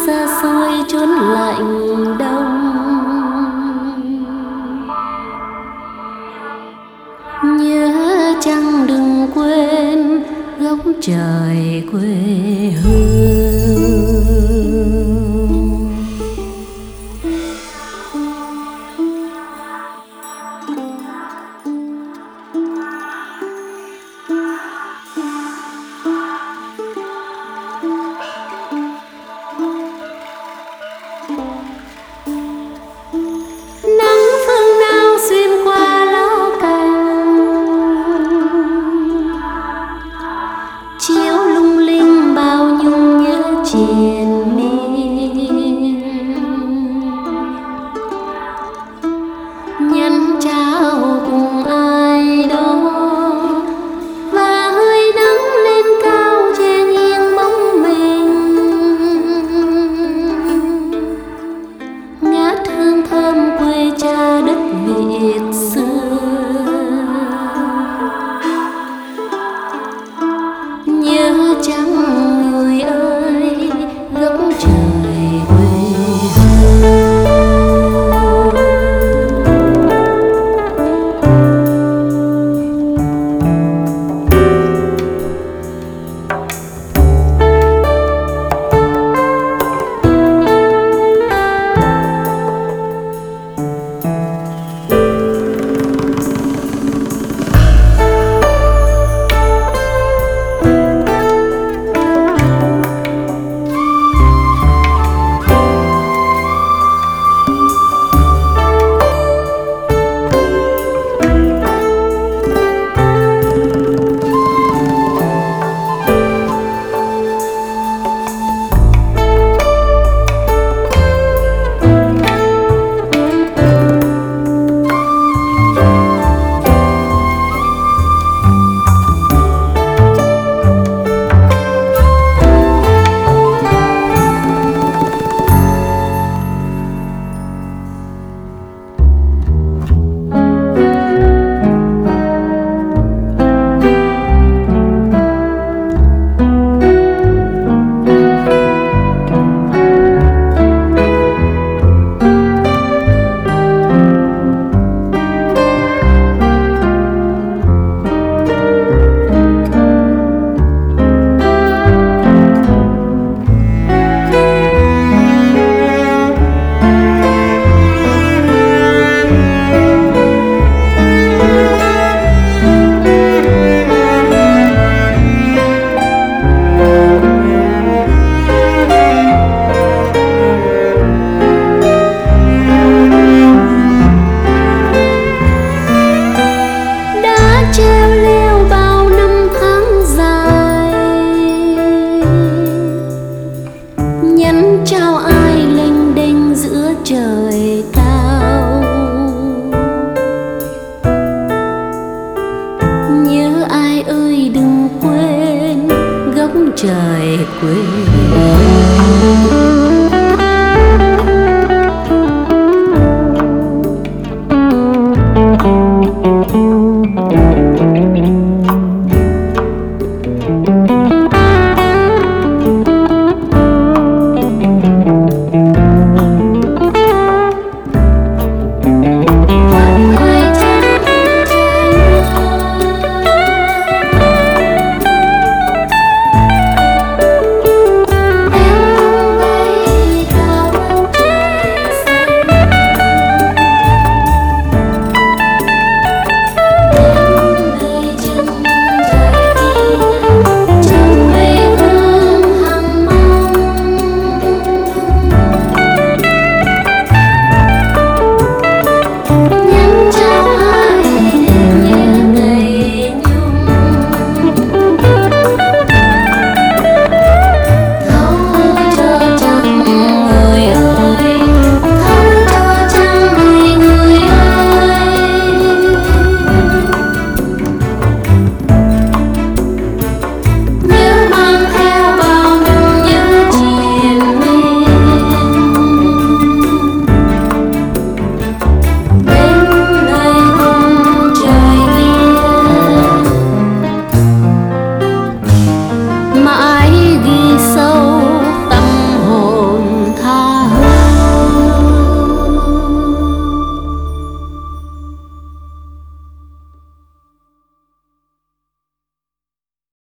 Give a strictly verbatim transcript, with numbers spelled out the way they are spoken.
xa xôi chốn lạnh đông. Nhớ chăng đừng quên góc trời quê hương. Nắng phương nào xuyên qua lá cành, chiếu lung linh bao nhung nhớ triền miên. Nhắn trao cùng ai đó và hơi nắng lên cao che nghiêng bóng mình. Ngát hương thơm quê cha đất Việt xưa. Nhớ chăng người ơi góc trời quê hương. Chào ai lênh đênh giữa trời cao. Nhớ ai ơi đừng quên góc trời quê